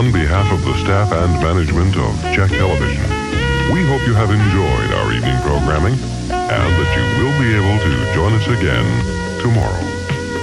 On behalf of the staff and management of Czech Television, we hope you have enjoyed our evening programming and that you will be able to join us again tomorrow.